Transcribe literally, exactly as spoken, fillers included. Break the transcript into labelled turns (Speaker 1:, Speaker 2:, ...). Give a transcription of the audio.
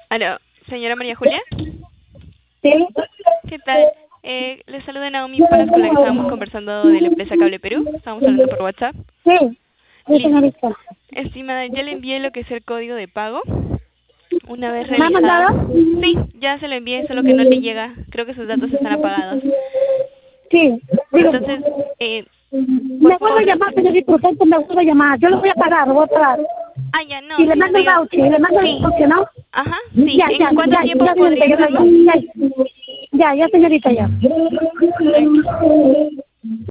Speaker 1: Aló, señora María Julia.
Speaker 2: Sí.
Speaker 1: ¿Qué tal? Eh, le saluda Naomi Palas con la que estábamos conversando de la empresa Cable Perú. Estábamos hablando por WhatsApp.
Speaker 2: Sí, sí,
Speaker 1: Listo.
Speaker 2: señorita.
Speaker 1: Estimada, ya le envié lo que es el código de pago. Una vez
Speaker 2: ¿Me ha
Speaker 1: realizado.
Speaker 2: mandado?
Speaker 1: Sí, ya se lo envié, solo que no le llega. Creo que sus datos están apagados.
Speaker 2: Sí, dígame.
Speaker 1: Entonces, eh, por
Speaker 2: Me vuelvo a
Speaker 1: favor.
Speaker 2: llamar, señorita, usted me vuelvo a llamar. Yo lo voy a pagar, lo voy a pagar.
Speaker 1: Ah, ya, no,
Speaker 2: Y le
Speaker 1: sí,
Speaker 2: mando el
Speaker 1: señor.
Speaker 2: voucher, le mando el
Speaker 1: Sí.
Speaker 2: voucher, ¿no?
Speaker 1: Ajá, sí.
Speaker 2: Ya,
Speaker 1: ¿En
Speaker 2: ya,
Speaker 1: cuánto
Speaker 2: ya,
Speaker 1: tiempo
Speaker 2: ya, señorita,
Speaker 1: podría
Speaker 2: yo lo
Speaker 1: hacerlo?
Speaker 2: llamo. Ya, ya, ya, señorita, ya.
Speaker 1: Ok.